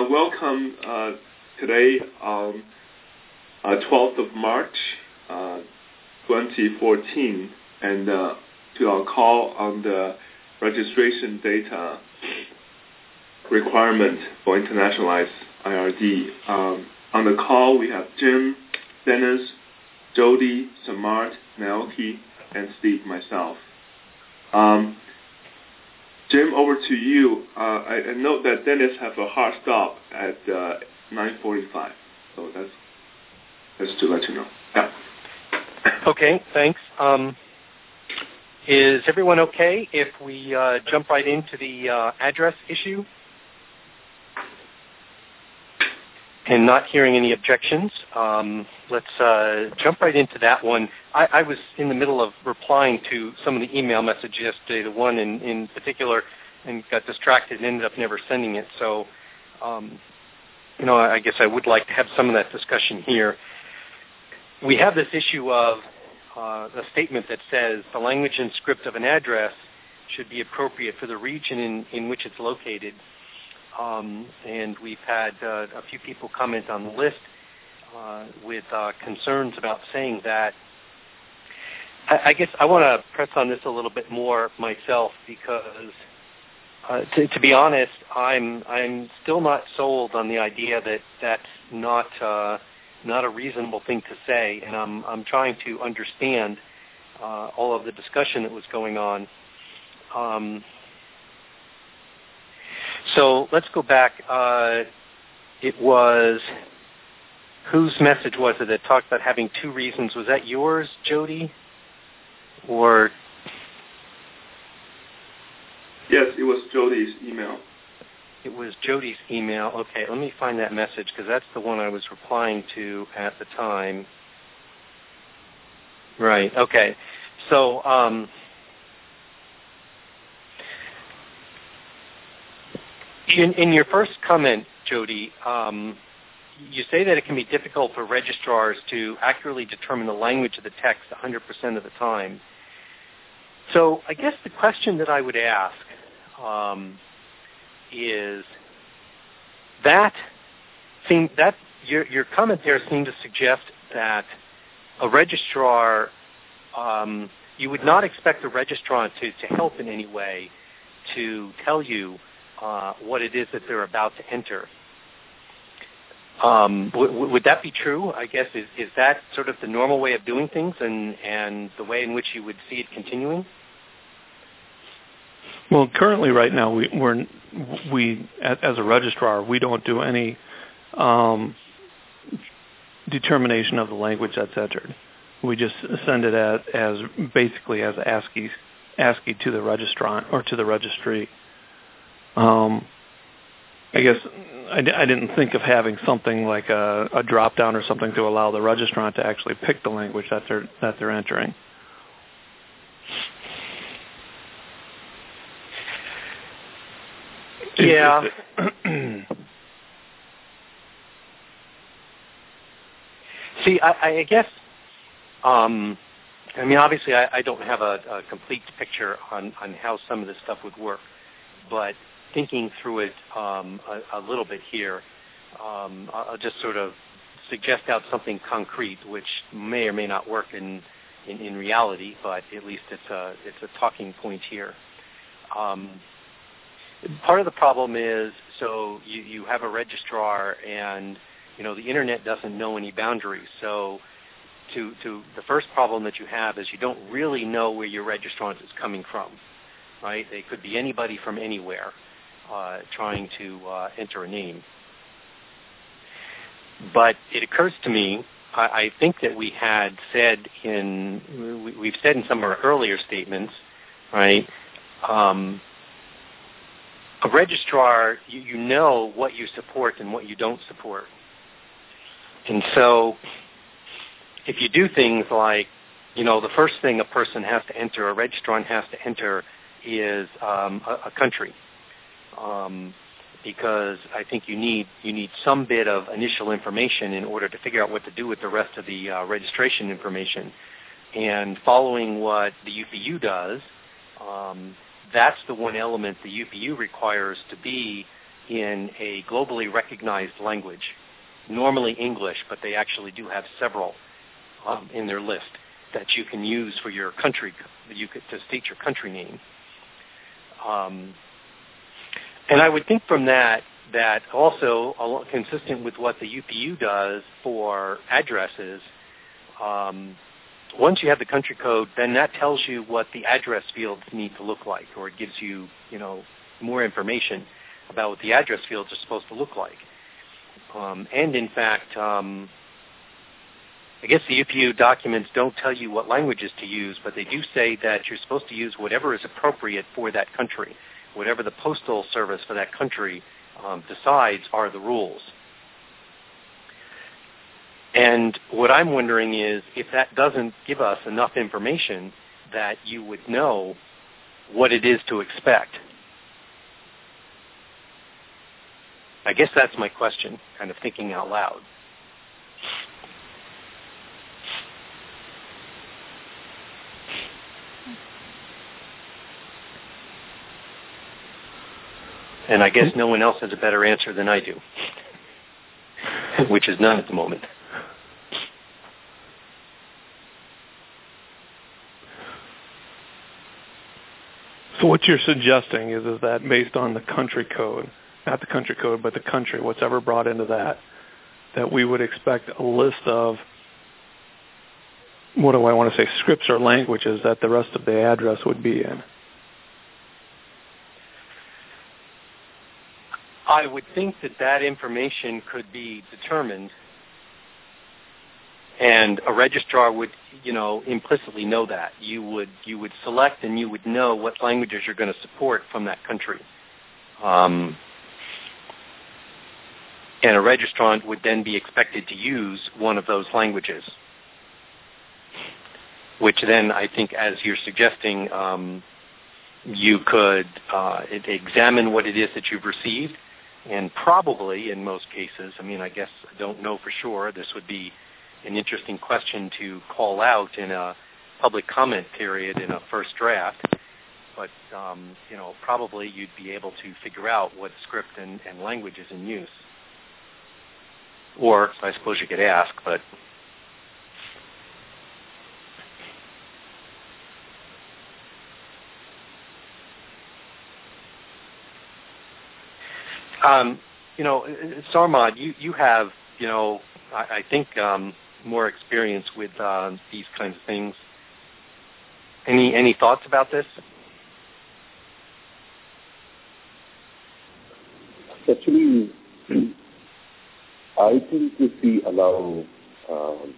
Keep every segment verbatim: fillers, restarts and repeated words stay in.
welcome uh, today, um, uh, twelfth of March, uh, twenty fourteen, and uh, to our call on the registration data requirement for internationalized I R D. Um, on the call, we have Jim, Dennis, Jody, Samart, Naoki, and Steve, myself. Um, Jim, over to you. Uh, I, I note that Dennis has a hard stop at uh, nine forty-five, so that's just to let you know. Yeah. Okay, thanks. Um, is everyone okay if we uh, jump right into the uh, address issue? And not hearing any objections, um, let's uh, jump right into that one. I, I was in the middle of replying to some of the email messages yesterday, the one in, in particular, and got distracted and ended up never sending it. So, um, you know, I guess I would like to have some of that discussion here. We have this issue of uh, a statement that says the language and script of an address should be appropriate for the region in, in which it's located. Um, and we've had uh, a few people comment on the list uh, with uh, concerns about saying that. I, I guess I want to press on this a little bit more myself because, uh, to, to be honest, I'm I'm still not sold on the idea that that's not uh, not a reasonable thing to say, and I'm I'm trying to understand uh, all of the discussion that was going on. Um, So let's go back. Uh, it was, whose message was it that talked about having two reasons? Was that yours, Jody? Or? Yes, it was Jody's email. It was Jody's email. Okay, let me find that message because that's the one I was replying to at the time. Right, okay. So, um, In, in your first comment, Jody, um, you say that it can be difficult for registrars to accurately determine the language of the text one hundred percent of the time. So I guess the question that I would ask um, is that, seem, that your, your comment there seemed to suggest that a registrar, um, you would not expect a registrar to, to help in any way to tell you Uh, what it is that they're about to enter. Um, w- would that be true? I guess is, is that sort of the normal way of doing things and, and the way in which you would see it continuing? Well, currently right now we we're, we as a registrar we don't do any um, determination of the language that's entered. We just send it as, as basically as ASCII ASCII to the registrant or to the registry. Um, I guess I, d- I didn't think of having something like a, a drop down or something to allow the registrant to actually pick the language that they're that they're entering. Yeah. See, I, I guess. Um, I mean, obviously, I, I don't have a, a complete picture on, on how some of this stuff would work, but thinking through it um, a, a little bit here, um, I'll just sort of suggest out something concrete, which may or may not work in, in, in reality, but at least it's a it's a talking point here. Um, part of the problem is, so you, you have a registrar, and you know the internet doesn't know any boundaries. So, to to the first problem that you have is you don't really know where your registrant is coming from, right? They could be anybody from anywhere. Uh, trying to uh, enter a name. But it occurs to me, I, I think that we had said in, we, we've said in some of our earlier statements, right, um, a registrar, you, you know what you support and what you don't support. And so if you do things like, you know, the first thing a person has to enter, a registrant has to enter is um, a, a country. Um, because I think you need you need some bit of initial information in order to figure out what to do with the rest of the uh, registration information. And following what the U P U does, um, that's the one element the U P U requires to be in a globally recognized language, normally English, but they actually do have several um, in their list that you can use for your country, you could, to state your country name. Um, and I would think from that that also, consistent with what the U P U does for addresses, um, once you have the country code, then that tells you what the address fields need to look like, or it gives you, you know, more information about what the address fields are supposed to look like. Um, and in fact, um, I guess the U P U documents don't tell you what languages to use, but they do say that you're supposed to use whatever is appropriate for that country. Whatever the postal service for that country um, decides are the rules. And what I'm wondering is if that doesn't give us enough information that you would know what it is to expect. I guess that's my question, kind of thinking out loud. And I guess no one else has a better answer than I do, which is none at the moment. So what you're suggesting is, is that based on the country code, not the country code, but the country, what's ever brought into that, that we would expect a list of, what do I want to say, scripts or languages that the rest of the address would be in? I would think that that information could be determined, and a registrar would, you know, implicitly know that. You would you would select and you would know what languages you're going to support from that country. Um, and a registrant would then be expected to use one of those languages, which then I think, as you're suggesting, um, you could uh, examine what it is that you've received. And probably, in most cases, I mean, I guess I don't know for sure, this would be an interesting question to call out in a public comment period in a first draft. But, um, you know, probably you'd be able to figure out what script and, and language is in use. Or, I suppose you could ask, but... Um, you know, Sarmad, you, you have, you know, I, I think um, more experience with uh, these kinds of things. Any any thoughts about this? Actually, I think if we allow um,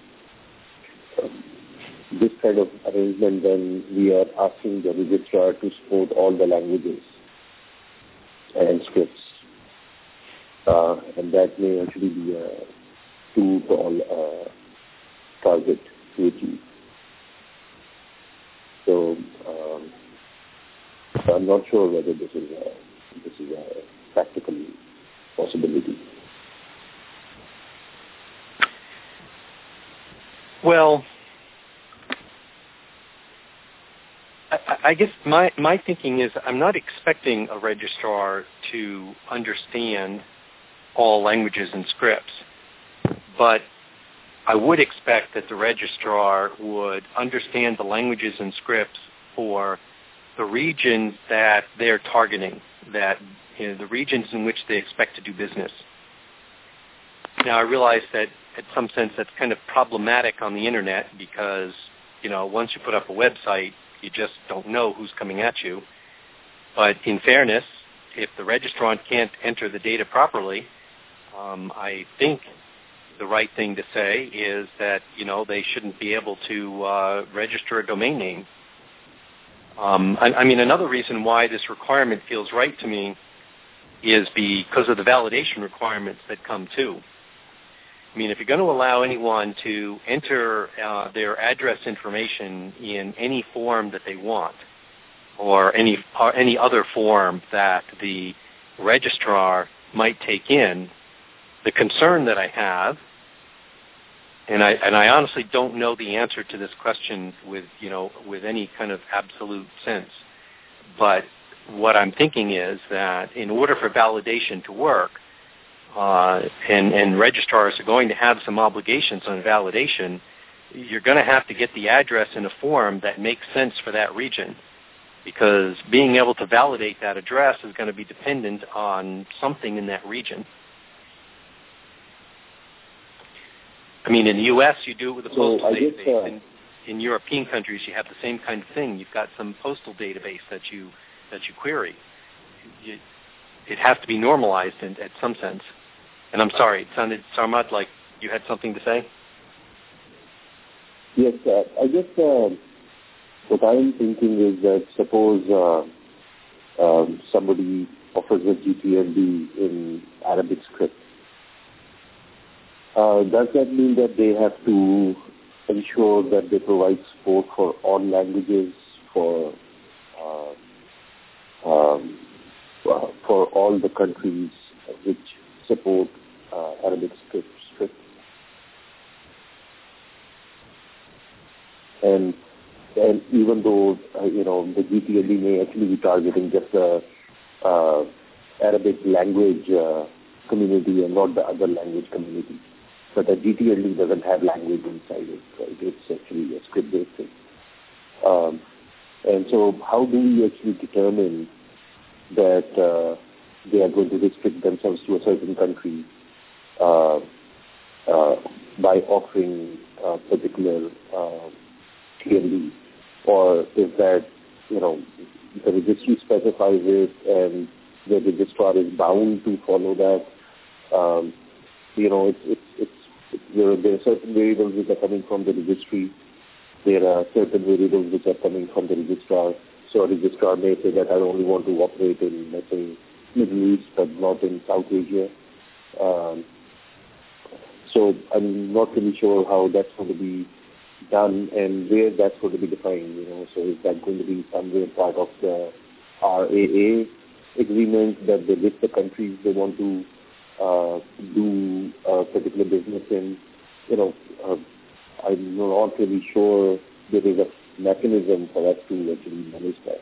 this kind of arrangement, then we are asking the registrar to support all the languages and scripts. Uh, and that may actually be a tool to all uh, target to achieve. So um, I'm not sure whether this is a, this is a practical possibility. Well, I, I guess my, my thinking is I'm not expecting a registrar to understand all languages and scripts, but I would expect that the registrar would understand the languages and scripts for the regions that they're targeting, that, you know, the regions in which they expect to do business. Now, I realize that in some sense that's kind of problematic on the internet because, you know, once you put up a website, you just don't know who's coming at you. But in fairness, if the registrant can't enter the data properly, Um, I think the right thing to say is that, you know, they shouldn't be able to uh, register a domain name. Um, I, I mean, another reason why this requirement feels right to me is because of the validation requirements that come too. I mean, if you're going to allow anyone to enter uh, their address information in any form that they want, or any or any other form that the registrar might take in, the concern that I have, and I and I honestly don't know the answer to this question with you know with any kind of absolute sense, but what I'm thinking is that in order for validation to work, uh, and, and registrars are going to have some obligations on validation, you're going to have to get the address in a form that makes sense for that region, because being able to validate that address is going to be dependent on something in that region. I mean, in the U S, you do it with a postal so database. Guess, uh, in, in European countries, you have the same kind of thing. You've got some postal database that you that you query. You, it has to be normalized in, in some sense. And I'm sorry, it sounded, Sarmat, like you had something to say? Yes, uh, I guess uh, what I'm thinking is that suppose uh, um, somebody offers a G T L D in Arabic script. Uh, does that mean that they have to ensure that they provide support for all languages, for uh, um, uh, for all the countries which support uh, Arabic script? script? And and even though uh, you know the G T L D may actually be targeting just the uh, Arabic language uh, community and not the other language community. But a G T L D doesn't have language inside it, right? It's actually a script-based thing. Um, and so how do we actually determine that uh, they are going to restrict themselves to a certain country uh, uh, by offering a particular uh, T L D? Or is that, you know, the registry specifies it and the registrar is bound to follow that? Um, you know, it's, it's, it's There, there are certain variables which are coming from the registry. There are certain variables which are coming from the registrar. So a registrar may say that I only want to operate in, let's say, Middle East, but not in South Asia. Um, so I'm not really sure how that's going to be done and where that's going to be defined. You know, so is that going to be somewhere part of the R A A agreement that they list the countries they want to Uh, do a particular business in? You know, uh, I'm not really sure there is a mechanism for us to actually manage that.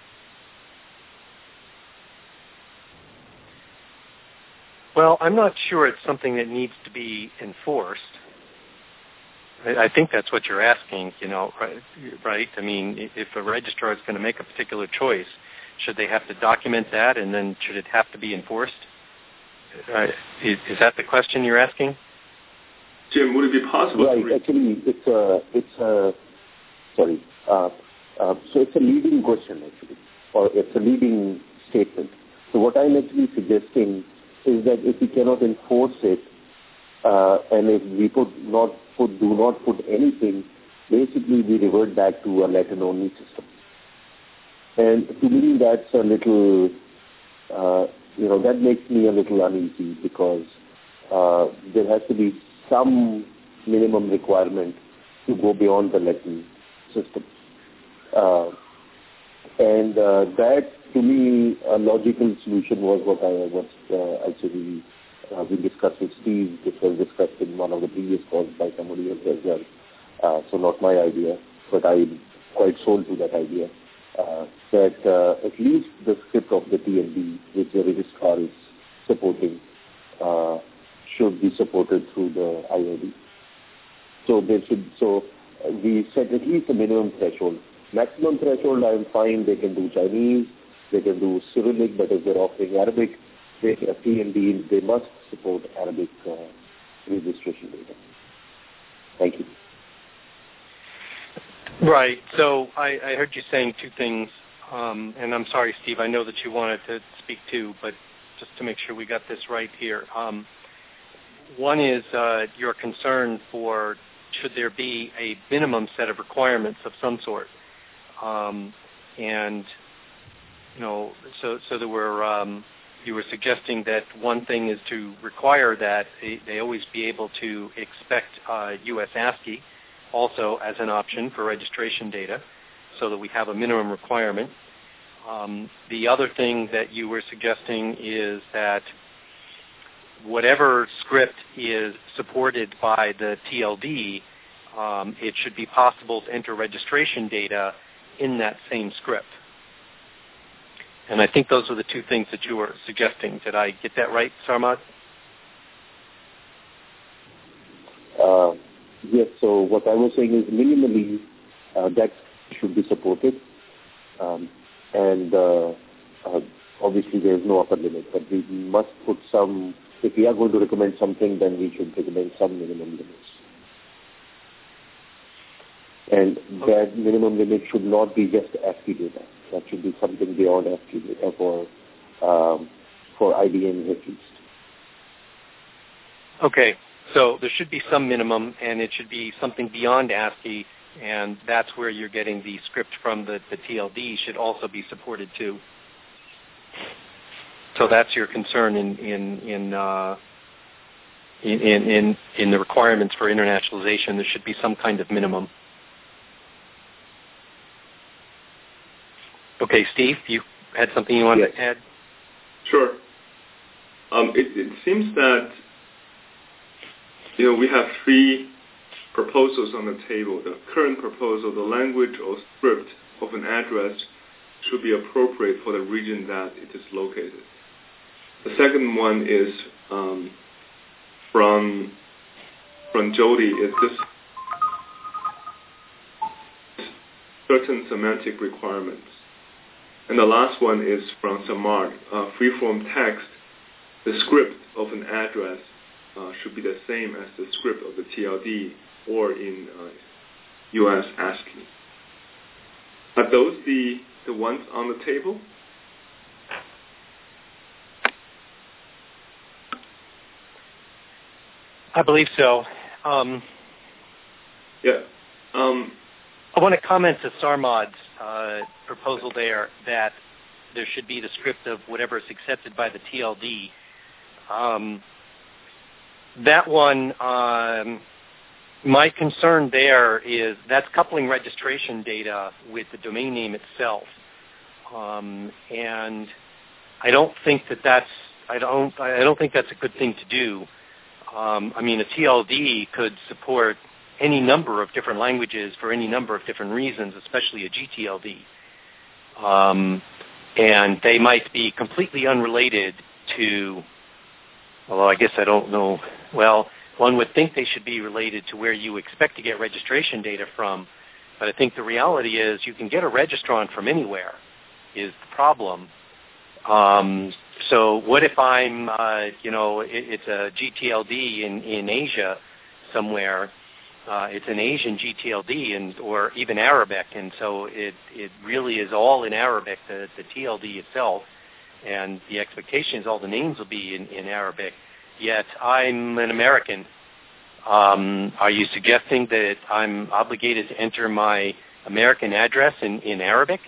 Well, I'm not sure it's something that needs to be enforced. I, I think that's what you're asking, you know, right? right? I mean, if a registrar is going to make a particular choice, should they have to document that, and then should it have to be enforced? Uh, is, is that the question you're asking? Jim, would it be possible right, to... Right, actually, it's a, it's a, sorry, uh, uh, so it's a leading question, actually, or it's a leading statement. So what I'm actually suggesting is that if we cannot enforce it, uh, and if we put not put, do not put anything, basically we revert back to a Latin-only system. And to me, that's a little... Uh, You know, that makes me a little uneasy because uh, there has to be some minimum requirement to go beyond the Latin system. Uh, and uh, that, to me, a logical solution was what I was uh, actually, uh, we discussed with Steve. This was discussed in one of the previous calls by somebody else as well. Uh, so not my idea, but I'm quite sold to that idea. Uh, that uh, at least the script of the T L D, which the registrar is supporting, uh, should be supported through the I O D. So there should, so we set at least a minimum threshold. Maximum threshold, I'm fine. They can do Chinese, they can do Cyrillic, but if they're offering Arabic, they a T L D, they must support Arabic uh, registration data. Thank you. Right. So I, I heard you saying two things, um, and I'm sorry, Steve, I know that you wanted to speak too, but just to make sure we got this right here. Um, one is uh, your concern for should there be a minimum set of requirements of some sort. Um, and, you know, so, so there were, um, you were suggesting that one thing is to require that they, they always be able to expect uh, U S ASCII also as an option for registration data, so that we have a minimum requirement. Um, the other thing that you were suggesting is that whatever script is supported by the T L D, um, it should be possible to enter registration data in that same script. And I think those are the two things that you were suggesting. Did I get that right, Sarmad? Uh, yes, so what I was saying is minimally uh, that should be supported. Um, and uh, uh, obviously there is no upper limit, but we must put some, if we are going to recommend something, then we should recommend some minimum limits. And okay. that minimum limit should not be just ASCII data. That should be something beyond ASCII data for, um, for I D Ns at least. Okay. So there should be some minimum, and it should be something beyond ASCII, and that's where you're getting the script from the, the T L D should also be supported too. So that's your concern in in in, uh, in in in the requirements for internationalization. There should be some kind of minimum. Okay, Steve, you had something you wanted yes. to add? Sure. Um, it, it seems that you know we have three proposals on the table. The current proposal, the language or script of an address should be appropriate for the region that it is located. The second one is um, from from Jody. Is this certain semantic requirements? And the last one is from Samart. Uh, freeform text, the script of an address uh, should be the same as the script of the T L D or in uh, U S ASCII. Are those the, the ones on the table? I believe so. Um, yeah. Um, I want to comment to Sarmad's uh, proposal there that there should be the script of whatever is accepted by the T L D. Um, that one, um, my concern there is that's coupling registration data with the domain name itself, um, and I don't think that that's I don't I don't think that's a good thing to do. Um, I mean, a T L D could support any number of different languages for any number of different reasons, especially a G T L D. Um, and they might be completely unrelated to, although I guess I don't know, well, one would think they should be related to where you expect to get registration data from, but I think the reality is you can get a registrant from anywhere is the problem. Um, so what if I'm, uh, you know, it, it's a G T L D in, in Asia somewhere, Uh, it's an Asian G T L D and or even Arabic, and so it, it really is all in Arabic, the, the T L D itself, and the expectation is all the names will be in, in Arabic, yet I'm an American. Um, are you suggesting that I'm obligated to enter my American address in, in Arabic?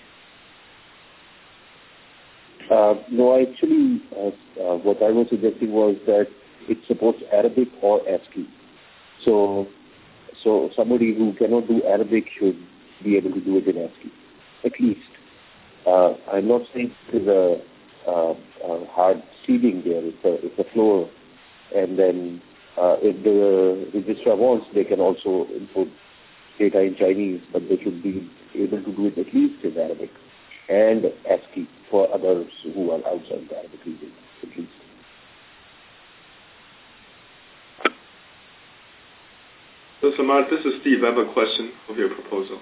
Uh, no, actually, uh, uh, what I was suggesting was that it supports Arabic or ASCII. So So somebody who cannot do Arabic should be able to do it in ASCII, at least. Uh, I'm not saying there's a, uh, a hard ceiling there. It's a, it's a floor. And then uh, if the registrar wants, they can also input data in Chinese, but they should be able to do it at least in Arabic and ASCII for others who are outside the Arabic region, at least. So, Samad, this is Steve. I have a question of your proposal.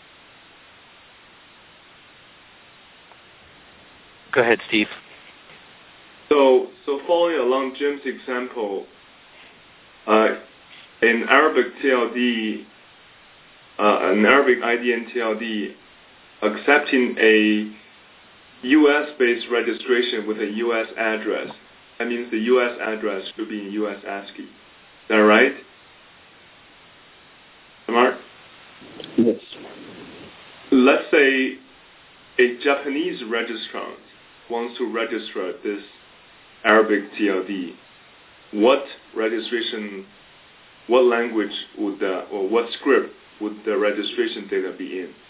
Go ahead, Steve. So, so following along Jim's example, uh, in Arabic T L D, uh, an Arabic I D N T L D, accepting a U S-based registration with a U S address, that means the U S address should be in U S ASCII. Is that right? Mark? Yes. Let's say a Japanese registrant wants to register this Arabic T L D. What registration, what language would the, or what script would the registration data be in?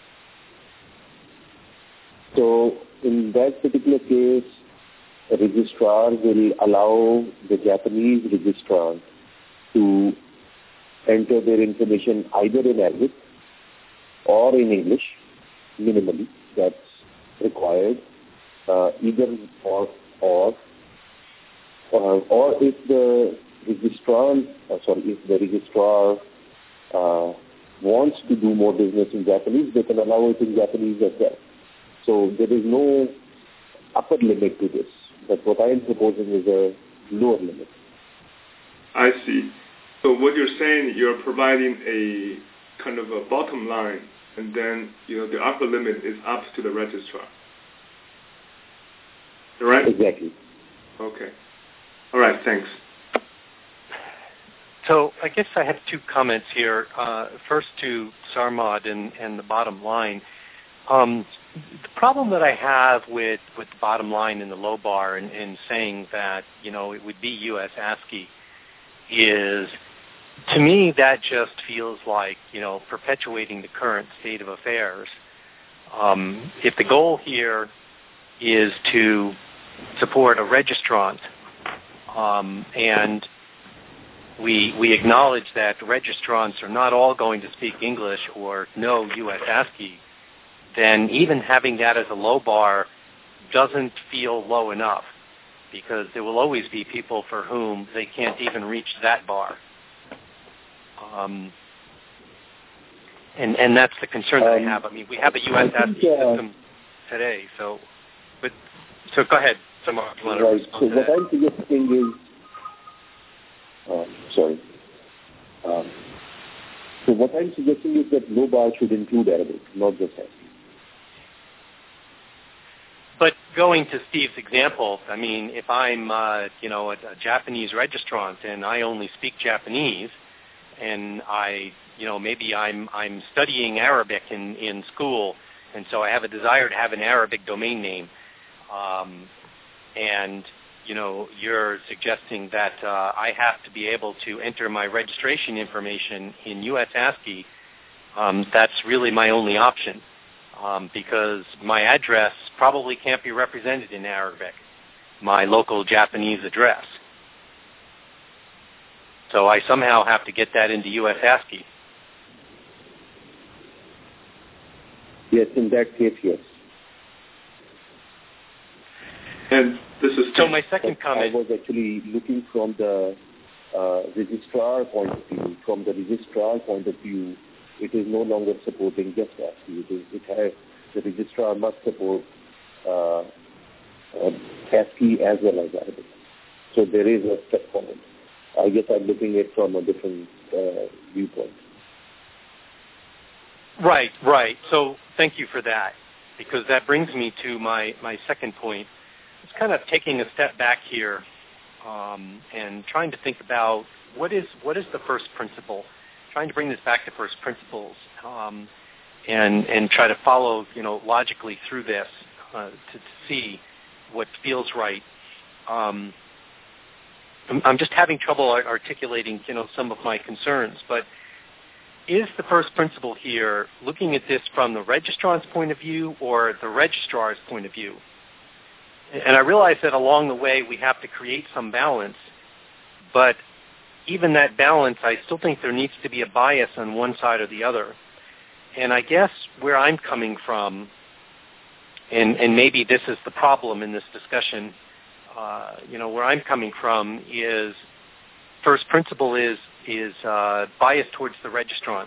So in that particular case, a registrar will allow the Japanese registrant to enter their information either in Arabic or in English, minimally, that's required. uh, either or or uh, or if the registrar, uh, sorry, if the registrar uh, wants to do more business in Japanese, they can allow it in Japanese as well. So there is no upper limit to this. But what I am proposing is a lower limit. I see. So what you're saying, you're providing a kind of a bottom line, and then you know the upper limit is up to the registrar. Right? Exactly. Okay. All right. Thanks. So I guess I have two comments here. Uh, first to Sarmad and, and the bottom line. Um, the problem that I have with, with the bottom line in the low bar and, and saying that, you know, it would be U S ASCII is, to me, that just feels like, you know, perpetuating the current state of affairs. Um, if the goal here is to support a registrant, um, and we we acknowledge that registrants are not all going to speak English or know U S ASCII, then even having that as a low bar doesn't feel low enough, because there will always be people for whom they can't even reach that bar. Um, and, and that's the concern that um, I have. I mean, we have a U S ASCII uh, system today, so but so go ahead. Samar, you want to right. respond So to what that? I'm suggesting is, uh, sorry. Um, so what I'm suggesting is that low bar should include Arabic, not just ASCII. But going to Steve's example, I mean, if I'm, uh, you know, a, a Japanese registrant and I only speak Japanese, and I, you know, maybe I'm I'm studying Arabic in, in school, and so I have a desire to have an Arabic domain name, um, and, you know, you're suggesting that uh, I have to be able to enter my registration information in U S ASCII, um, that's really my only option. Um, because my address probably can't be represented in Arabic, my local Japanese address. So I somehow have to get that into U S ASCII. Yes, in that case, yes. And this is so my second but comment. I was actually looking from the uh, registrar point of view. From the registrar point of view, it is no longer supporting just ASCII. It is, it has, the registrar must support uh, uh, ASCII as well as Arabic. So there is a step forward. I guess I'm looking at it from a different uh, viewpoint. Right, right. So thank you for that, because that brings me to my, my second point. It's kind of taking a step back here um, and trying to think about what is what is the first principle. Trying to bring this back to first principles, um, and and try to follow, you know, logically through this uh, to, to see what feels right. Um, I'm, I'm just having trouble articulating, you know, some of my concerns. But is the first principle here looking at this from the registrant's point of view or the registrar's point of view? And I realize that along the way we have to create some balance, but even that balance, I still think there needs to be a bias on one side or the other. And I guess where I'm coming from, and, and maybe this is the problem in this discussion, uh, you know, where I'm coming from is first principle is is uh, biased towards the registrant.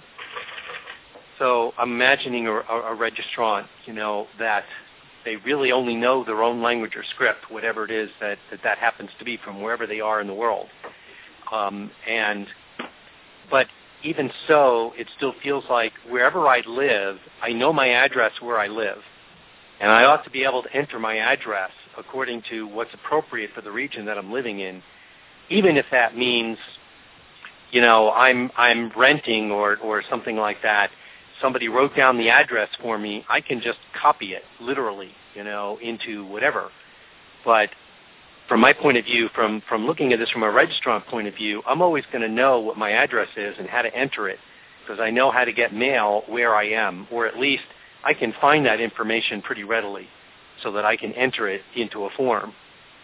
So I'm imagining a, a, a registrant, you know, that they really only know their own language or script, whatever it is that that, that happens to be from wherever they are in the world. Um, and, but even so, it still feels like wherever I live, I know my address where I live. And I ought to be able to enter my address according to what's appropriate for the region that I'm living in, even if that means, you know, I'm I'm renting or, or something like that. Somebody wrote down the address for me. I can just copy it, literally, you know, into whatever. But from my point of view, from, from looking at this from a registrant point of view, I'm always going to know what my address is and how to enter it, because I know how to get mail where I am, or at least I can find that information pretty readily so that I can enter it into a form.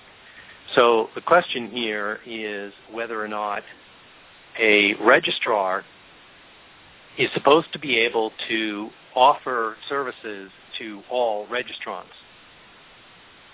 So the question here is whether or not a registrar is supposed to be able to offer services to all registrants.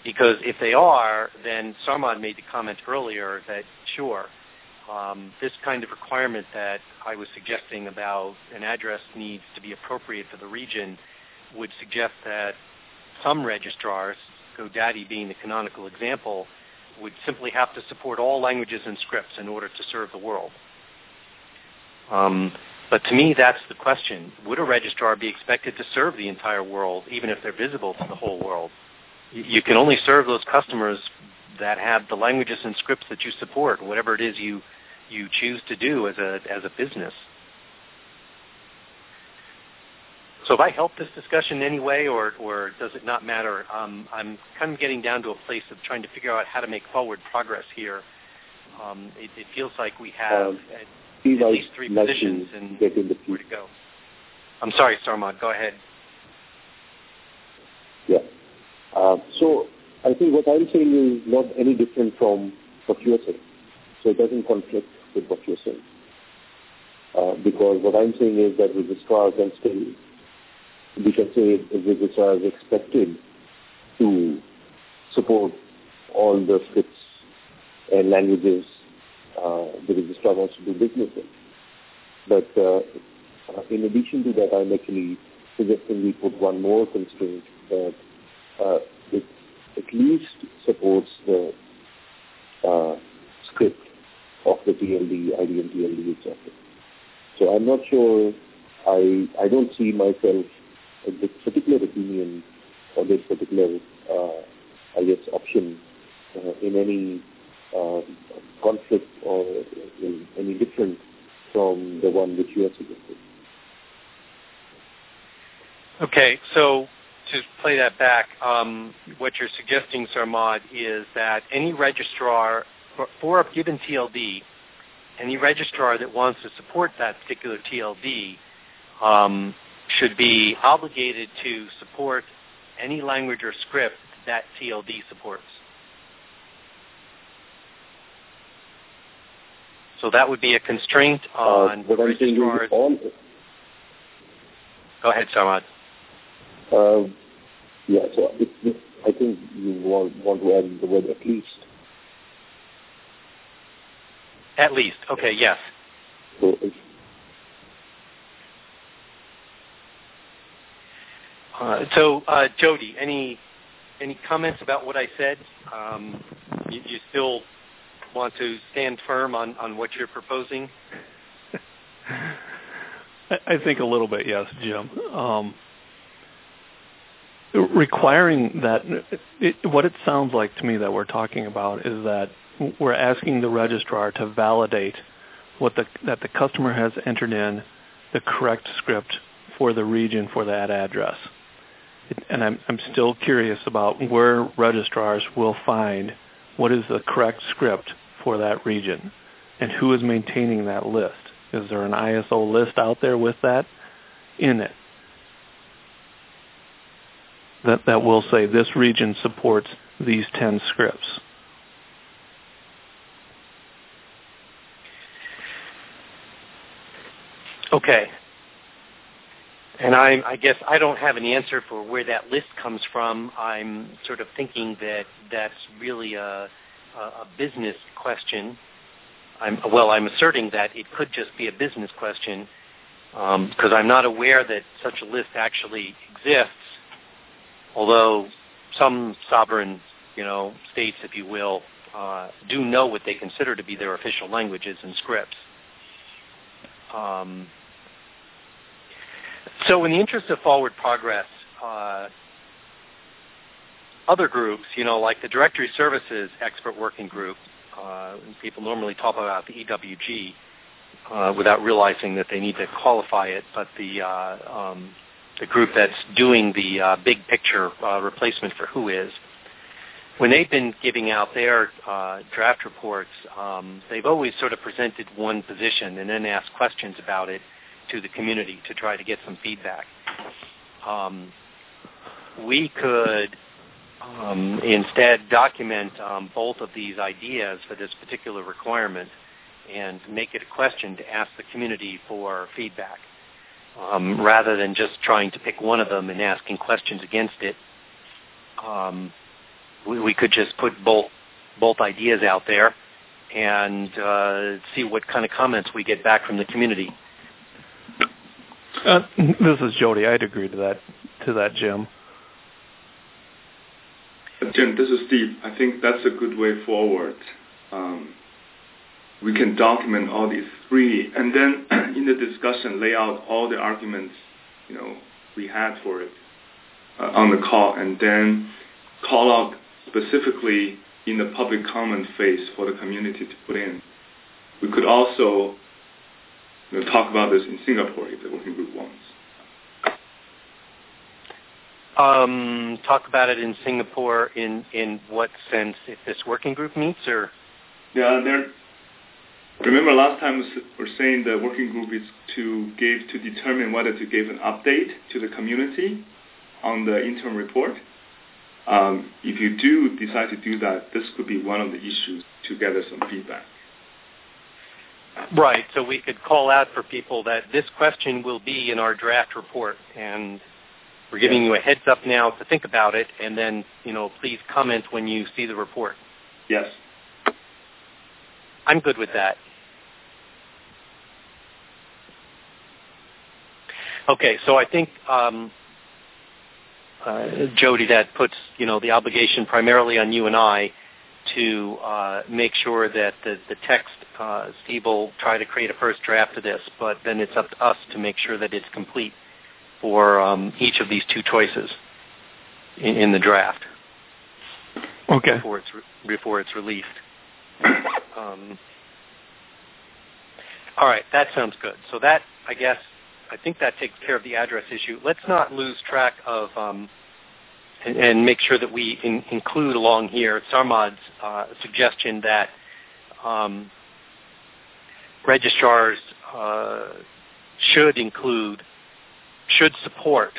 Because if they are, then Sarmad made the comment earlier that, sure, um, this kind of requirement that I was suggesting about an address needs to be appropriate for the region would suggest that some registrars, GoDaddy being the canonical example, would simply have to support all languages and scripts in order to serve the world. Um, but to me, that's the question. Would a registrar be expected to serve the entire world, even if they're visible to the whole world? You, you can only serve those customers that have the languages and scripts that you support, whatever it is you you choose to do as a as a business. So have I helped this discussion in any way, or, or does it not matter? Um, I'm kind of getting down to a place of trying to figure out how to make forward progress here. Um, it, it feels like we have um, at, at like, least three like positions and where to go. I'm sorry, Sarmad, go ahead. Yeah. Uh, so I think what I'm saying is not any different from what you're saying. So it doesn't conflict with what you're saying. Uh, because what I'm saying is that registrar can still, we can say a registrar is expected to support all the scripts and languages uh, the registrar wants to do business in. But uh, in addition to that, I'm actually suggesting we put one more constraint that uh, it at least supports the uh, script of the T L D, I D M T L D, et cetera. So I'm not sure, I I don't see myself in this particular opinion or this particular, uh, I guess, option uh, in any uh, conflict or in any different from the one which you have suggested. Okay, so to play that back, um, what you're suggesting, Sarmad, is that any registrar for, for a given T L D, any registrar that wants to support that particular T L D um, should be obligated to support any language or script that T L D supports. So that would be a constraint on uh, what I'm saying is all. Go ahead, Sarmad. Uh, yeah, so it, it, I think you want, want to add the word at least. At least, okay, yes. So, it's, uh, so uh, Jody, any any comments about what I said? Um, you, you still want to stand firm on, on what you're proposing? I think a little bit, yes, Jim. Um, requiring that, it, what it sounds like to me that we're talking about is that we're asking the registrar to validate what the, that the customer has entered in the correct script for the region for that address. It, and I'm, I'm still curious about where registrars will find what is the correct script for that region and who is maintaining that list. Is there an I S O list out there with that in it? That, that will say this region supports these ten scripts. Okay. And I, I guess I don't have an answer for where that list comes from. I'm sort of thinking that that's really a, a, a business question. I'm, well, I'm asserting that it could just be a business question because um, I'm not aware that such a list actually exists, although some sovereign, you know, states, if you will, uh, do know what they consider to be their official languages and scripts. Um, so in the interest of forward progress, uh, other groups, you know, like the Directory Services Expert Working Group, uh, people normally talk about the E W G uh, without realizing that they need to qualify it, but the uh, um, the group that's doing the uh, big picture uh, replacement for WHOIS, when they've been giving out their uh, draft reports, um, they've always sort of presented one position and then asked questions about it to the community to try to get some feedback. Um, we could um, instead document um, both of these ideas for this particular requirement and make it a question to ask the community for feedback. Um, rather than just trying to pick one of them and asking questions against it. Um, we, we could just put both both ideas out there and uh, see what kind of comments we get back from the community. Uh, this is Jody. I'd agree to that, to that, Jim. Jim, this is Steve. I think that's a good way forward. Um, we can document all these three, and then in the discussion, lay out all the arguments, you know, we had for it uh, on the call, and then call out specifically in the public comment phase for the community to put in. We could also, you know, talk about this in Singapore if the working group wants. Um, talk about it in Singapore in, in what sense? If this working group meets, or? Yeah, there. Remember last time we were saying the working group is to give to determine whether to give an update to the community on the interim report. Um, if you do decide to do that, this could be one of the issues to gather some feedback. Right. So we could call out for people that this question will be in our draft report, and we're giving you a heads up now to think about it, and then, you know, please comment when you see the report. Yes. I'm good with that. Okay, so I think, um, uh, Jody, that puts, you know, the obligation primarily on you and I to uh, make sure that the, the text, uh, Steve will try to create a first draft of this, but then it's up to us to make sure that it's complete for um, each of these two choices in, in the draft. Okay. Before it's re- before it's released. Um, all right, that sounds good. So that, I guess, I think that takes care of the address issue. Let's not lose track of um, and, and make sure that we in, include along here Sarmad's uh, suggestion that um, registrars uh, should include, should support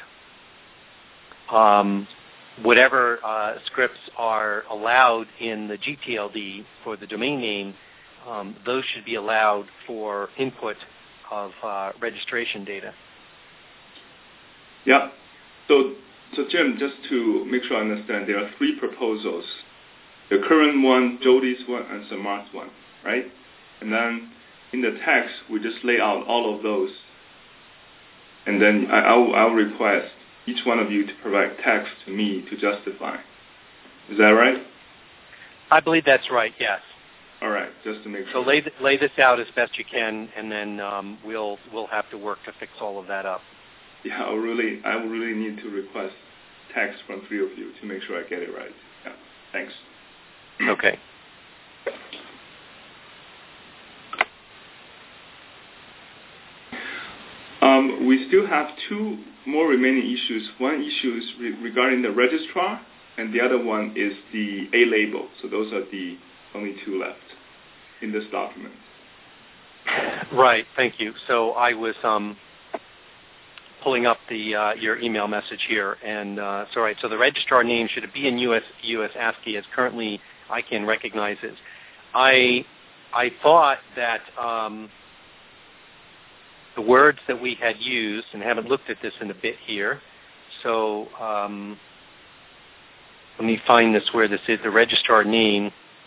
um, whatever uh, scripts are allowed in the G T L D for the domain name. Um, those should be allowed for input of uh, registration data. Yeah. So, so Jim, just to make sure I understand, there are three proposals. The current one, Jody's one, and Samart's one, right? And then in the text, we just lay out all of those. And then I, I'll, I'll request each one of you to provide text to me to justify. Is that right? I believe that's right, yes. All right, just to make So sure. lay th- lay this out as best you can, and then um, we'll we'll have to work to fix all of that up. Yeah, I really I will really need to request text from three of you to make sure I get it right. Yeah, thanks. Okay. Um, we still have two more remaining issues. One issue is re- regarding the registrar, and the other one is the A label. So those are the only two left in this document. Right. Thank you. So I was um, pulling up the uh, your email message here, and uh, so right. So the registrar name should it be in U S U S ASCII as currently I can recognize it. I I thought that um, the words that we had used, and haven't looked at this in a bit here. So um, let me find this where this is. The registrar name.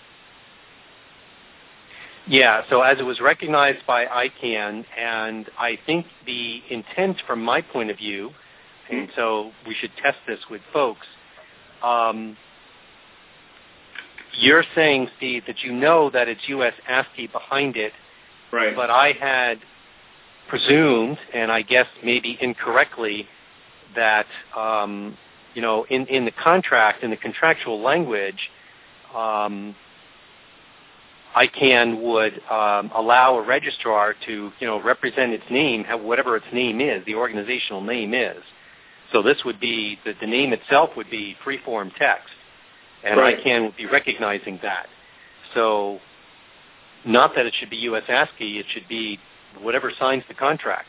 Yeah, so as it was recognized by I CANN, and I think the intent from my point of view, and so we should test this with folks, um, you're saying, Steve, that you know that it's U S ASCII behind it, right? But I had presumed, and I guess maybe incorrectly, that, um, you know, in, in the contract, in the contractual language, um, I CANN would um, allow a registrar to, you know, represent its name, whatever its name is, the organizational name is. So this would be, the, the name itself would be free-form text, and right. I CANN would be recognizing that. So not that it should be U S ASCII, it should be whatever signs the contract.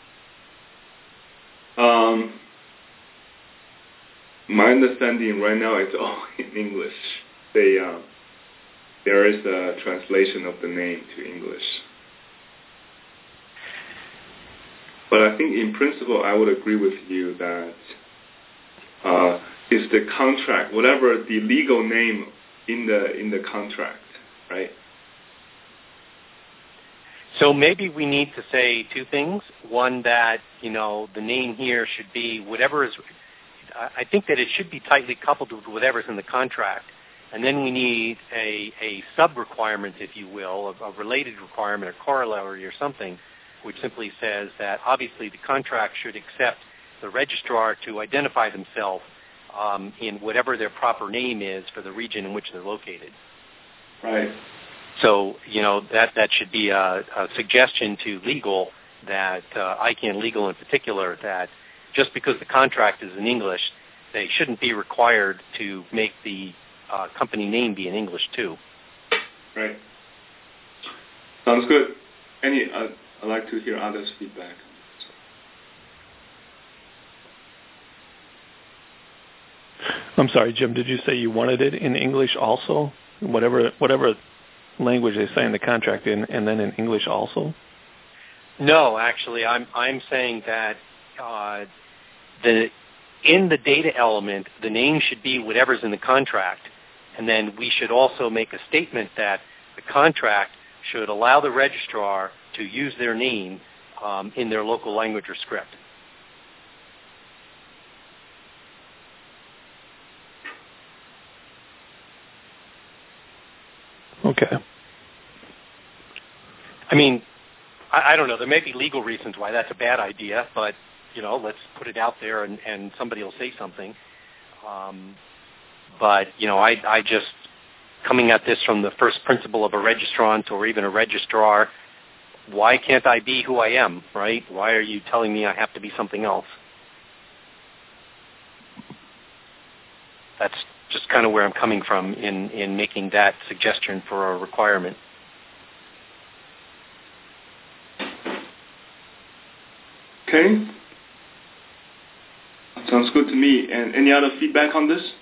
Um, my understanding right now is all in English. They... Uh, There is a translation of the name to English. But I think in principle, I would agree with you that uh, is the contract, whatever the legal name in the in the contract, right? So maybe we need to say two things. One, that, you know, the name here should be whatever is, I think that it should be tightly coupled with whatever's in the contract. And then we need a, a sub-requirement, if you will, a, a related requirement, a corollary or something, which simply says that obviously the contract should accept the registrar to identify themselves um, in whatever their proper name is for the region in which they're located. Right. So, you know, that, that should be a, a suggestion to legal, that uh, I CANN Legal in particular, that just because the contract is in English, they shouldn't be required to make the uh, company name be in English too. Right. Sounds good. Any, uh, I'd like to hear others' feedback. I'm sorry, Jim, did you say you wanted it in English also? Whatever whatever language they sign the contract in, and then in English also? No, actually, I'm I'm saying that uh, the in the data element, the name should be whatever's in the contract, and then we should also make a statement that the contract should allow the registrar to use their name um, in their local language or script. Okay. I mean, I, I don't know. There may be legal reasons why that's a bad idea, but, you know, let's put it out there and, and somebody will say something. Um, but, you know, I, I just, coming at this from the first principle of a registrant or even a registrar, why can't I be who I am, right? Why are you telling me I have to be something else? That's just kind of where I'm coming from in, in making that suggestion for a requirement. Okay. Sounds good to me. And any other feedback on this?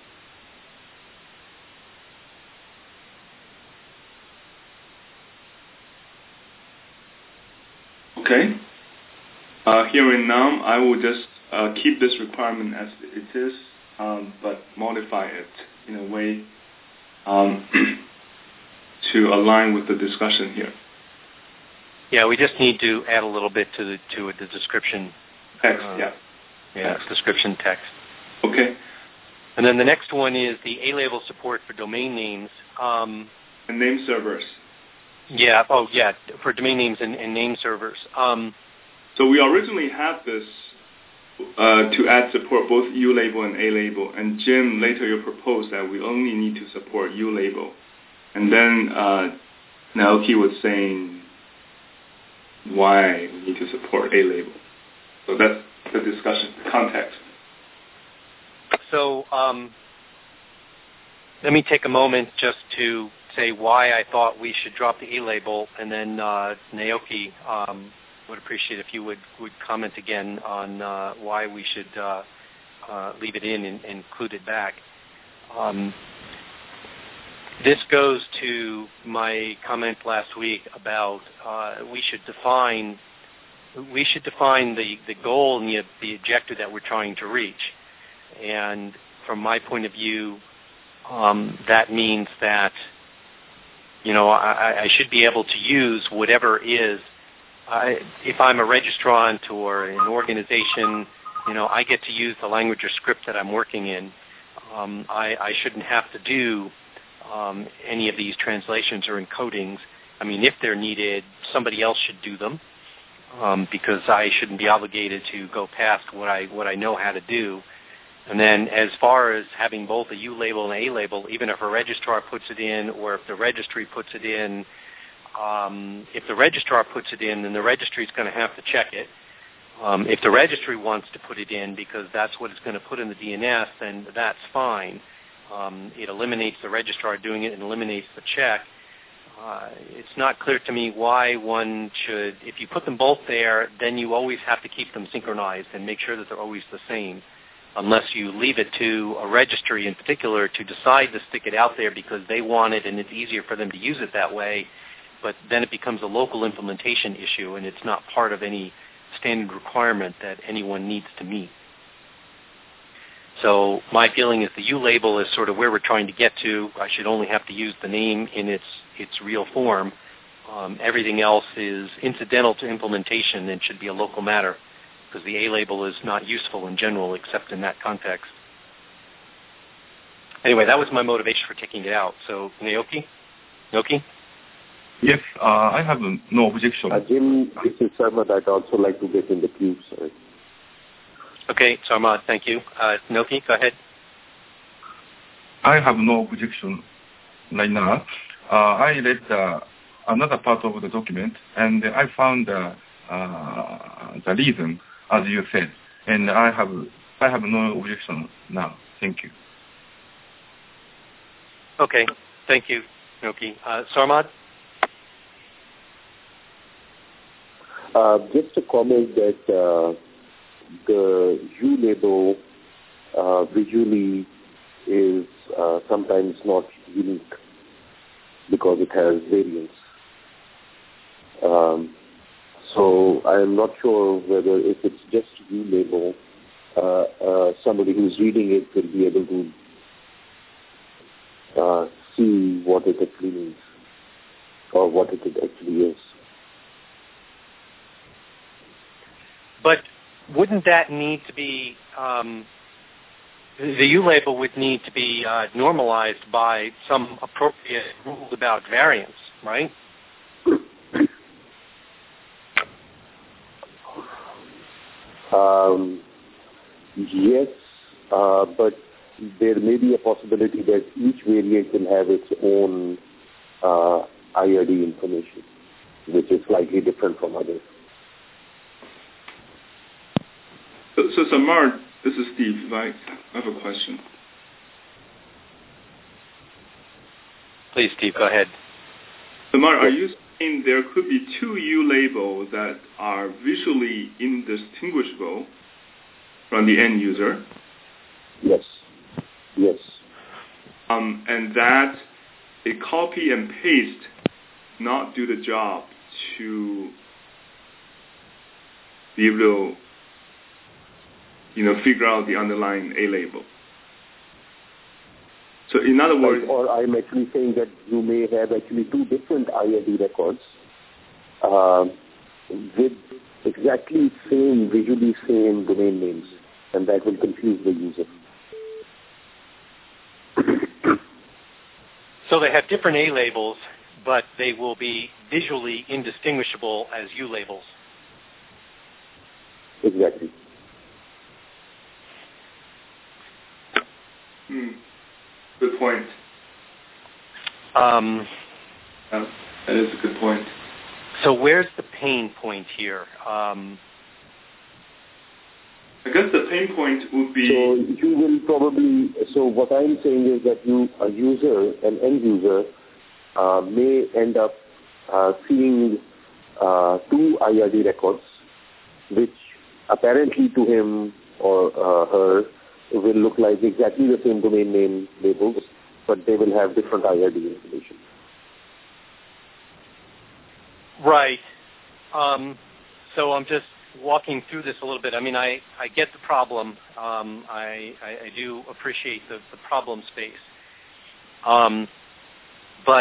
Okay. Uh, here and now, I will just uh, keep this requirement as it is, um, but modify it in a way um, to align with the discussion here. Yeah, we just need to add a little bit to the to the description. Text, uh, yeah. Yeah, text. Description text. Okay. And then the next one is the A-label support for domain names. Um, and name servers. Yeah, oh yeah, for domain names and, and name servers. Um, so we originally had this uh, to add support both U-label and A-label, and Jim later you proposed that we only need to support U-label. And then uh, Naoki was saying why we need to support A-label. So that's the discussion, the context. So um, let me take a moment just to say why I thought we should drop the A-label, and then uh, Naoki um, would appreciate if you would, would comment again on uh, why we should uh, uh, leave it in and, and include it back. Um, this goes to my comment last week about uh, we should define we should define the, the goal and the, the objective that we're trying to reach. And from my point of view, um, that means that You know, I, I should be able to use whatever is, uh, if I'm a registrant or an organization, you know, I get to use the language or script that I'm working in. Um, I, I shouldn't have to do um, any of these translations or encodings. I mean, if they're needed, somebody else should do them um, because I shouldn't be obligated to go past what I what I know how to do. And then as far as having both a U-label and A-label, even if a registrar puts it in or if the registry puts it in, um, if the registrar puts it in, then the registry is going to have to check it. Um, if the registry wants to put it in because that's what it's going to put in the D N S, then that's fine. Um, it eliminates the registrar doing it and eliminates the check. Uh, it's not clear to me why one should, if you put them both there, then you always have to keep them synchronized and make sure that they're always the same, unless you leave it to a registry in particular to decide to stick it out there because they want it and it's easier for them to use it that way, but then it becomes a local implementation issue and it's not part of any standard requirement that anyone needs to meet. So my feeling is the U label is sort of where we're trying to get to. I should only have to use the name in its its real form. Um, everything else is incidental to implementation and should be a local matter, because the A label is not useful in general except in that context. Anyway, that was my motivation for taking it out. So, Naoki? Naoki? Yes, uh, I have no objection. Uh, Jim, this is Sarmad. I'd also like to get in the queue, sorry. Okay, Sarmad, thank you. Uh, Naoki, go ahead. I have no objection right now. Uh, I read uh, another part of the document, and I found uh, uh, the reason, as you said, and I have I have no objection now. Thank you. Okay, thank you, Naoki. Uh, Sarmad? Uh, just a comment that uh, the U label uh, visually is uh, sometimes not unique because it has variants. Um, so I am not sure whether if it's just U label, uh, uh, somebody who's reading it will be able to uh, see what it actually means or what it actually is. But wouldn't that need to be, um, the U label would need to be uh, normalized by some appropriate rules about variants, right? Um, yes, uh, but there may be a possibility that each variant will have its own uh, I R D information, which is slightly different from others. So, so Samar, this is Steve. I have a question. Please, Steve, go ahead. Samar, are you saying there could be two U labels that are visually indistinguishable from the end user? Yes. Yes. Um, and that a copy and paste not do the job to be able to, you know, figure out the underlying A label. So in other words... Like, or I'm actually saying that you may have actually two different I R D records uh, with exactly same, visually same domain names, and that will confuse the user. So they have different A labels, but they will be visually indistinguishable as U labels. Exactly. Hmm. Good point. Um, yeah, that is a good point. So where's the pain point here? Um, I guess the pain point would be... So you will probably... So what I'm saying is that you, a user, an end user, uh, may end up uh, seeing uh, two I R D records, which apparently to him or uh, her will look like exactly the same domain name labels, but they will have different I R D information. Right. Um, so I'm just walking through this a little bit. I mean, I, I get the problem. Um, I, I, I do appreciate the, the problem space. Um, but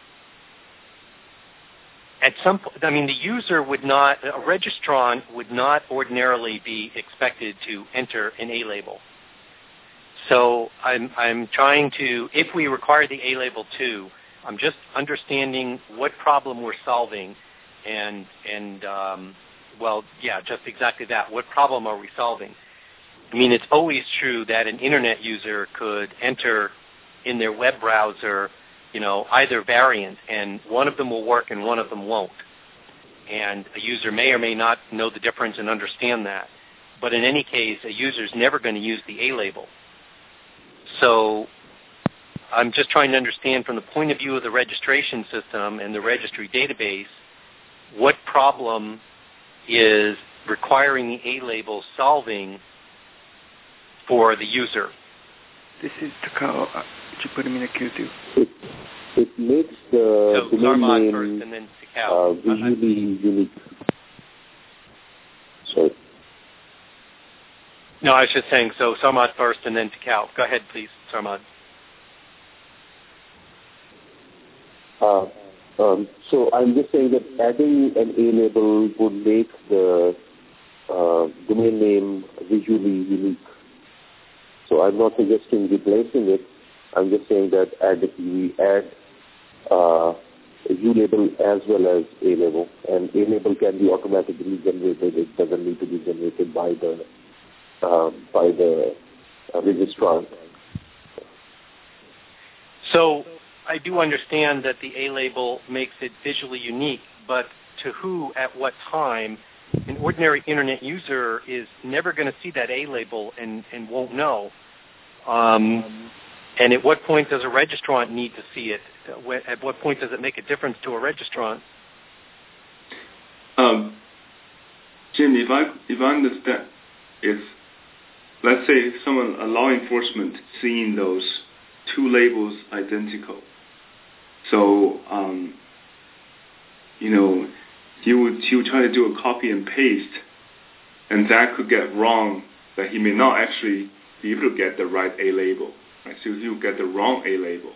at some point, I mean, the user would not, a registrant would not ordinarily be expected to enter an A label. So I'm, I'm trying to, if we require the A label too, I'm just understanding what problem we're solving and, and um, well, yeah, just exactly that. What problem are we solving? I mean, it's always true that an internet user could enter in their web browser, you know, either variant, and one of them will work and one of them won't. And a user may or may not know the difference and understand that. But in any case, a user is never going to use the A label. So I'm just trying to understand from the point of view of the registration system and the registry database, what problem is requiring the A label solving for the user? This is Takao. Uh, Could you put him in a queue too? It, it makes the so domain Sarmad name first and then Takao. uh, visually unique. Sorry. No, I was just saying, so Sarmad first and then Takao. Go ahead, please, Sarmad. Uh, um, so I'm just saying that adding an A label would make the uh, domain name visually unique. So I'm not suggesting replacing it. I'm just saying that add, we add uh, a U label as well as A label. And A label can be automatically generated. It doesn't need to be generated by the uh, by the uh, registrar. So I do understand that the A label makes it visually unique, but to who, at what time? An ordinary Internet user is never going to see that A label and, and won't know. Um, and at what point does a registrant need to see it? At what point does it make a difference to a registrant? Um, Jim, if I if I understand, if let's say someone, a law enforcement, seeing those two labels identical, so um, you know, he would he would try to do a copy and paste, and that could get wrong. That he may not actually be able to get the right A label. Right? So he would get the wrong A label.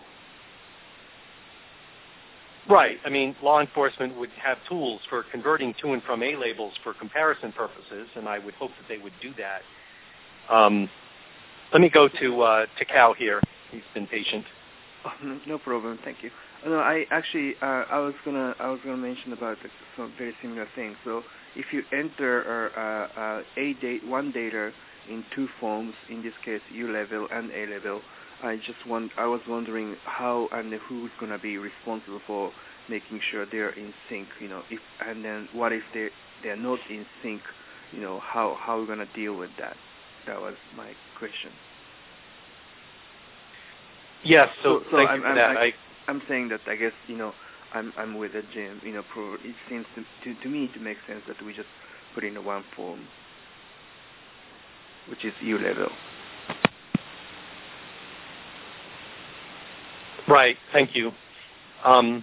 Right. I mean, law enforcement would have tools for converting to and from A labels for comparison purposes, and I would hope that they would do that. Um, let me go to uh, Takao here. He's been patient. Oh, no, no problem. Thank you. No, I actually uh, I was gonna I was gonna mention about some very similar things. So if you enter uh, uh, a date one data in two forms, in this case U level and A level, I just want I was wondering how and who's gonna be responsible for making sure they're in sync. You know, if and then what if they they're not in sync? You know, how how we're gonna deal with that? That was my question. Yes. So, so, so thank I'm, you for I'm, that. I, I, I'm saying that I guess, you know, I'm I'm with the Jim. You know, pro, it seems to, to to me to make sense that we just put in a one form, which is U level. Right. Thank you. Um,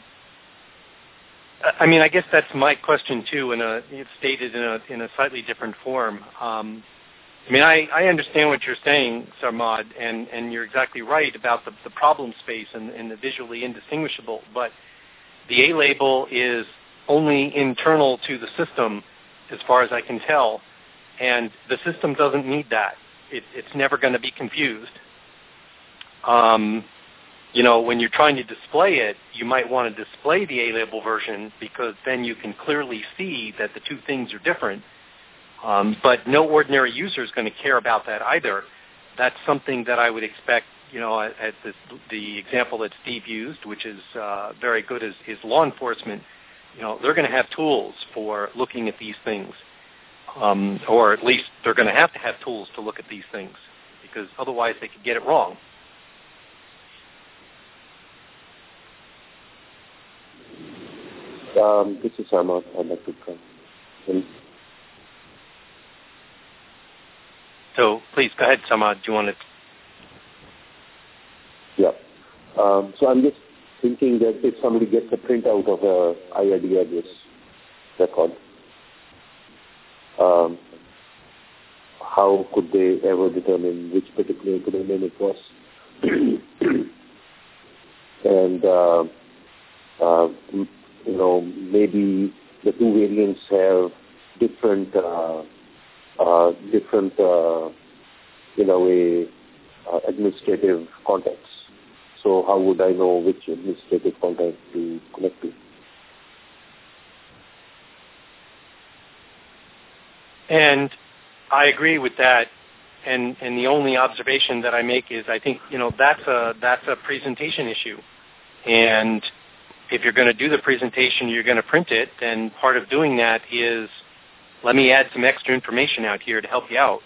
I mean, I guess that's my question too. In a, it's stated in a in a slightly different form. Um, I mean, I, I understand what you're saying, Sarmad, and, and you're exactly right about the, the problem space and, and the visually indistinguishable, but the A label is only internal to the system as far as I can tell, and the system doesn't need that. It, it's never going to be confused. Um, you know, when you're trying to display it, you might want to display the A label version because then you can clearly see that the two things are different. Um, but no ordinary user is going to care about that either. That's something that I would expect, you know, at, at this, the example that Steve used, which is uh, very good, is, is law enforcement. You know, they're going to have tools for looking at these things, um, or at least they're going to have to have tools to look at these things, because otherwise they could get it wrong. Um, this is Sarmad. I'd like to come. And So please go ahead, Sarmad. Do you want to? Yeah. Um, so I'm just thinking that if somebody gets a printout of a I I D address record, um, how could they ever determine which particular domain it was? and uh, uh, you know, maybe the two variants have different. Uh, Uh, different, uh, in a way, uh, administrative contacts. So how would I know which administrative contact to connect to? And I agree with that. And, and the only observation that I make is I think, you know, that's a, that's a presentation issue. And if you're going to do the presentation, you're going to print it, then part of doing that is let me add some extra information out here to help you out.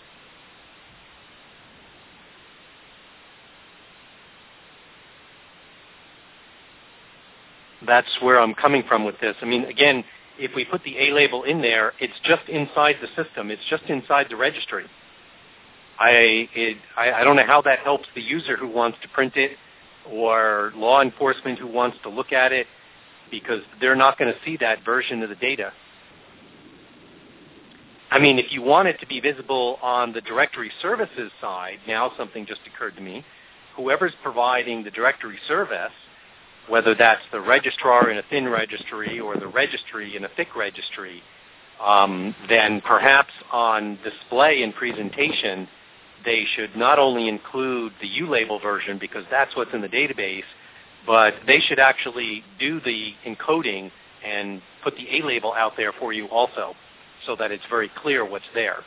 That's where I'm coming from with this. I mean, again, if we put the A label in there, it's just inside the system. It's just inside the registry. I, it, I, I don't know how that helps the user who wants to print it or law enforcement who wants to look at it, because they're not going to see that version of the data. I mean, if you want it to be visible on the directory services side, now something just occurred to me. Whoever's providing the directory service, whether that's the registrar in a thin registry or the registry in a thick registry, um, then perhaps on display and presentation, they should not only include the U-label version because that's what's in the database, but they should actually do the encoding and put the A-label out there for you also so that it's very clear what's there.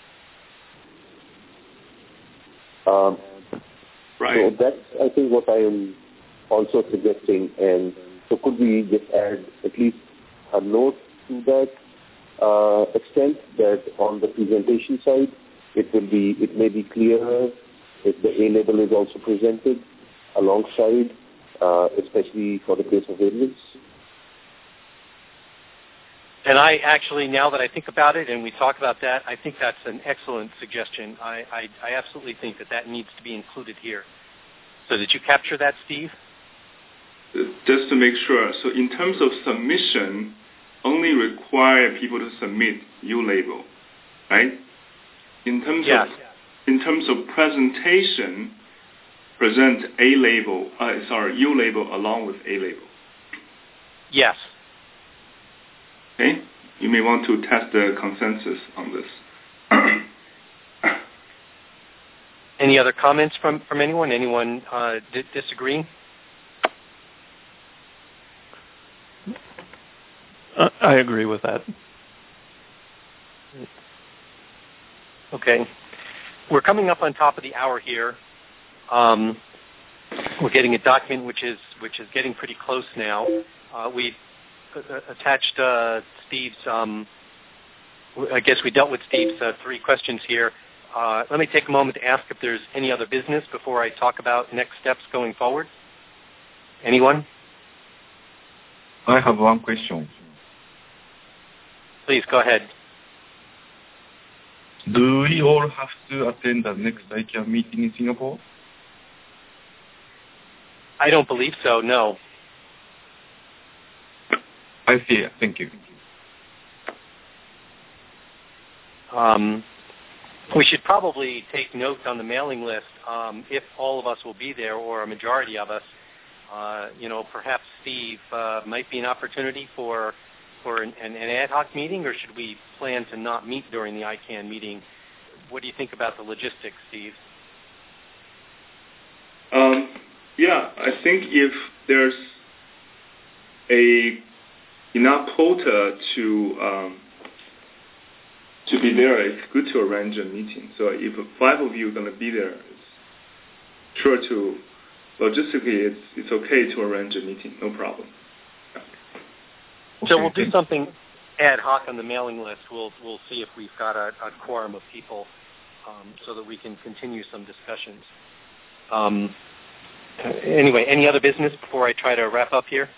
Um, Right. So that's, I think, what I am also suggesting. And so could we just add at least a note to that uh, extent that on the presentation side, it will be, it may be clearer if the A-label is also presented alongside, uh, especially for the case of variants. And I actually, now that I think about it and we talk about that, I think that's an excellent suggestion. I, I, I absolutely think that that needs to be included here. So did you capture that, Steve? Just to make sure, so in terms of submission, only require people to submit U-label, right? In terms yes. of in terms of presentation, present A-label, uh, sorry, U-label along with A-label. Yes. Okay, you may want to test the consensus on this. Any other comments from, from anyone? Anyone uh, d- disagree? Uh, I agree with that. Okay. We're coming up on top of the hour here. Um, we're getting a document which is which is getting pretty close now. Uh, we uh, attached uh, Steve's. Um, I guess we dealt with Steve's uh, three questions here. Uh, let me take a moment to ask if there's any other business before I talk about next steps going forward. Anyone? I have one question. Please go ahead. Do we all have to attend the next I C A N meeting in Singapore? I don't believe so, no. I see. Thank you. Um, we should probably take note on the mailing list um, if all of us will be there or a majority of us. Uh, you know, perhaps Steve uh, might be an opportunity for for an, an ad hoc meeting, or should we plan to not meet during the I C A N meeting? What do you think about the logistics, Steve? Um, yeah, I think if there's a enough quota to um, to be there, it's good to arrange a meeting. So if five of you are going to be there, it's sure to logistically, it's it's okay to arrange a meeting, no problem. So we'll do something ad hoc on the mailing list. We'll we'll see if we've got a, a quorum of people, um, so that we can continue some discussions. Um, anyway, any other business before I try to wrap up here?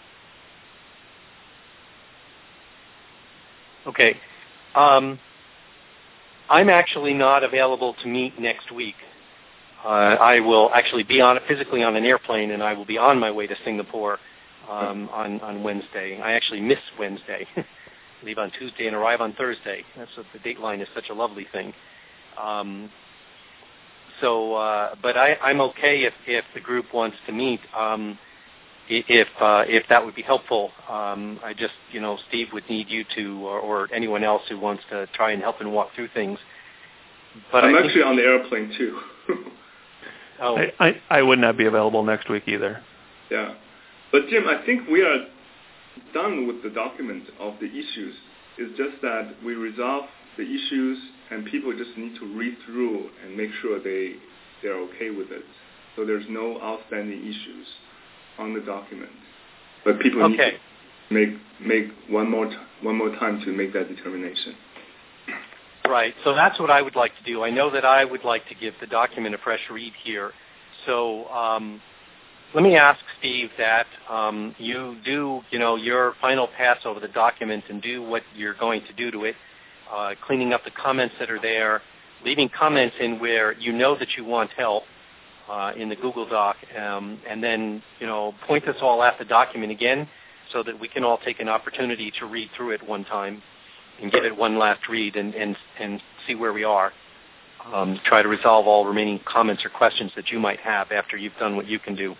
Okay. Um, I'm actually not available to meet next week. Uh, I will actually be on physically on an airplane, and I will be on my way to Singapore um, on, on Wednesday. I actually miss Wednesday. Leave on Tuesday and arrive on Thursday. That's what the dateline is such a lovely thing. Um, so, uh, but I, I'm okay if, if the group wants to meet. Um, if uh, if that would be helpful, um, I just you know Steve would need you to, or, or anyone else who wants to try and help and walk through things. But I'm I actually think, on the airplane too. oh, I, I, I would not be available next week either. Yeah. But Jim, I think we are done with the document of the issues. It's just that we resolve the issues and people just need to read through and make sure they, they're okay with it. So there's no outstanding issues on the document. But people okay. need to make, make one more t- one more time to make that determination. Right. So that's what I would like to do. I know that I would like to give the document a fresh read here. So um, let me ask Steve that um, you do, you know, your final pass over the document and do what you're going to do to it, uh, cleaning up the comments that are there, leaving comments in where you know that you want help uh, in the Google Doc, um, and then, you know, point us all at the document again so that we can all take an opportunity to read through it one time. and give it one last read and, and, and see where we are. Um, try to resolve all remaining comments or questions that you might have after you've done what you can do.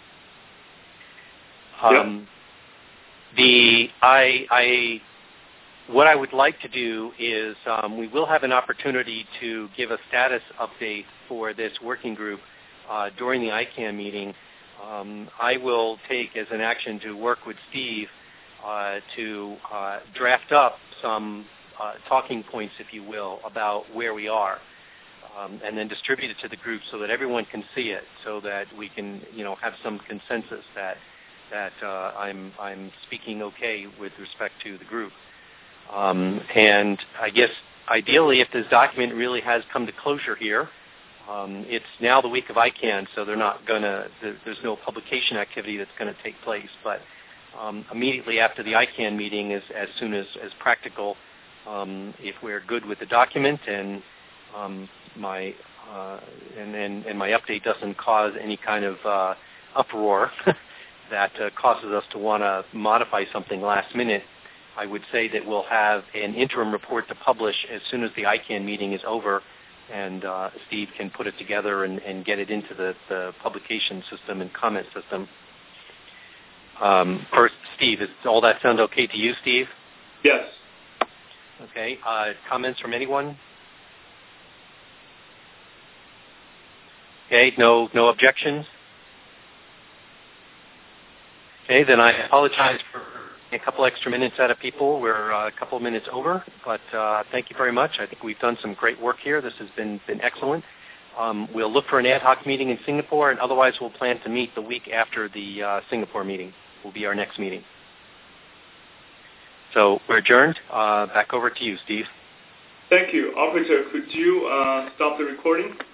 Um, yep. The I, I what I would like to do is um, we will have an opportunity to give a status update for this working group uh, during the I CANN meeting. Um, I will take as an action to work with Steve uh, to uh, draft up some uh, talking points, if you will, about where we are. Um, and then distribute it to the group so that everyone can see it, so that we can, you know, have some consensus that that uh, I'm I'm speaking okay with respect to the group. Um, and I guess ideally, if this document really has come to closure here, um, it's now the week of I CANN, so they're not gonna. There's no publication activity that's going to take place. But um, immediately after the I CANN meeting, as as soon as as practical, um, if we're good with the document and um, my uh, and, and and my update doesn't cause any kind of uh, uproar that uh, causes us to want to modify something last minute, I would say that we'll have an interim report to publish as soon as the I CANN meeting is over, and uh, Steve can put it together and, and get it into the, the publication system and comment system. Um, first, Steve, does all that sound okay to you, Steve? Yes. Okay. Uh, comments from anyone? Okay, no no objections? Okay, then I apologize for a couple extra minutes out of people. We're uh, a couple of minutes over, but uh, thank you very much. I think we've done some great work here. This has been, been excellent. Um, we'll look for an ad hoc meeting in Singapore, and otherwise we'll plan to meet the week after the uh, Singapore meeting. Will be our next meeting. So we're adjourned. Uh, back over to you, Steve. Thank you. Operator, could you uh, stop the recording?